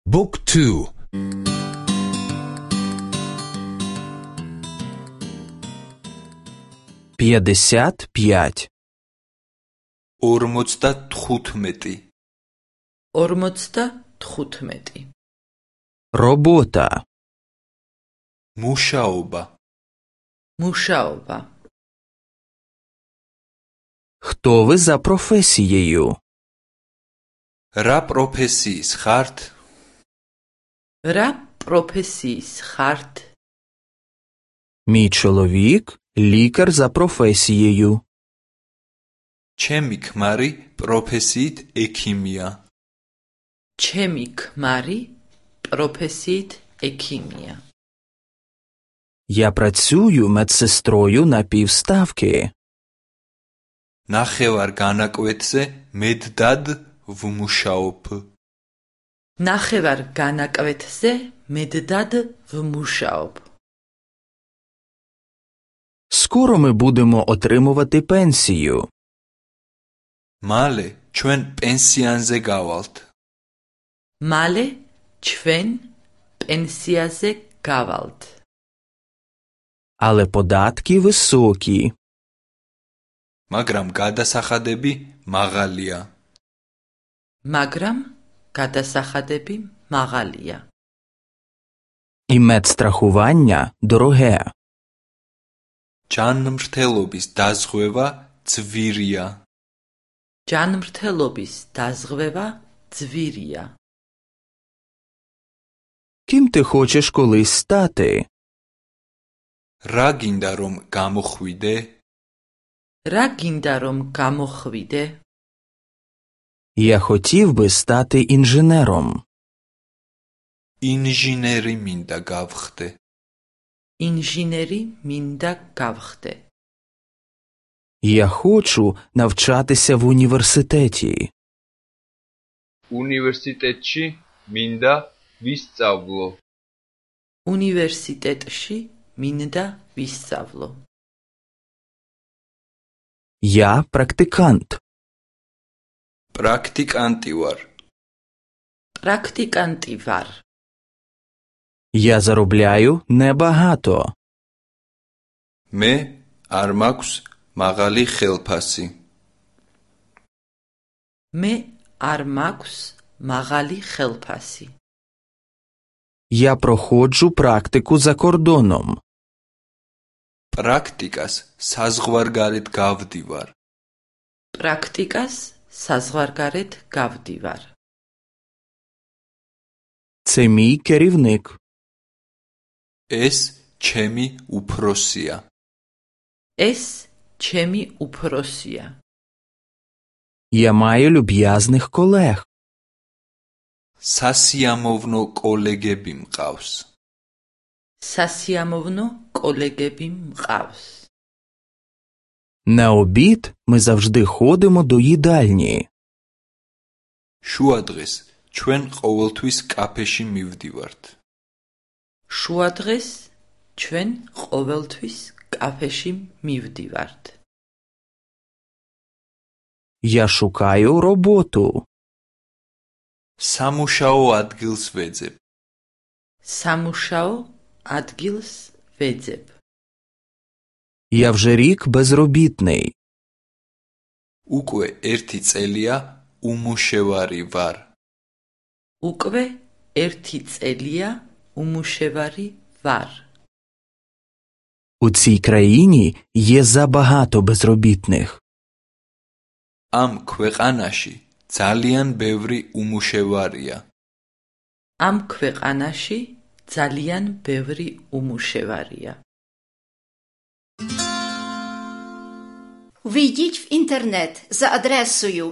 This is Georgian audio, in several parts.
Book 2. 55. 55. 55. Робота. მუშაობა. მუშაობა. Хто ви за професією? რა პროფესიის ხართ? რა პროფესიის ხართ? Мій чоловік – лікар за професією. ჩემი ქმარი პროფესიით ექიმია. ჩემი ქმარი პროფესიით ექიმია. Я працюю медсестрою на півставки. ნახევარ განაკვეთზე მედდად ვმუშაობ. ნახევარ განაკვეთზე მედდად ვმუშაობ. Скоро ми будемо отримувати пенсію. მალე ჩვენ პენსიანზე გავალთ. მალე ჩვენ პენსიაზე გავალთ. Але податки високі. მაგრამ გადასახადები მაღალია. მაგრამ გადასახადები მაღალია. І медстрахування дороге. ჯანმრთელობის დაზღვევა ძვირია. ჯანმრთელობის დაზღვევა ძვირია. Ким ти хочеш колись стати? რა გინდა რომ გამოხვიდე? რა გინდა რომ გამოხვიდე? Я хотів би стати інженером. ინჟინერი მინდა გავხდე. ინჟინერი მინდა გავხდე. Я хочу навчатися в університеті. უნივერსიტეტში მინდა ვისწავლო. უნივერსიტეტში მინდა ვისწავლო. Я практикант. პრაქტიკანტი ვარ. პრაქტიკანტი ვარ. Я заробляю небагато. მე არ მაქვს მაღალი ხელფასი. მე არ მაქვს მაღალი ხელფასი. Я проходжу практику за кордоном. პრაქტიკას საზღვარგარეთ გავდივარ. პრაქტიკას საზღვარგარეთ გავდივარ. Це мій керівник. ეს ჩემი უფროსია. ეს ჩემი უფროსია. Я маю люб'язних колег. სასიამოვნო კოლეგები მყავს. სასიამოვნო კოლეგები მყავს. На обід ми завжди ходимо до їдальні. შუადღეს ჩვენ ყოველთვის კაფეში მივდივართ. შუადღეს ჩვენ ყოველთვის კაფეში მივდივართ. Я шукаю роботу. სამუშაო ადგილს ვეძებ. სამუშაო ადგილს ვეძებ. Я вже рік безробітний. უკვე 1 წელია უმუშევარი ვარ. უკვე 1 წელია უმუშევარი ვარ. У цій країні є забагато безробітних. ამ ქვეყანაში ძალიან ბევრი უმუშევარია. ამ ქვეყანაში ძალიან ბევრი უმუშევარია. Вийдіть в інтернет за адресою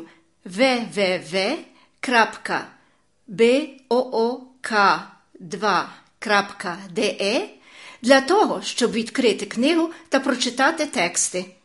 www.book2.de для того, щоб відкрити книгу та прочитати тексти.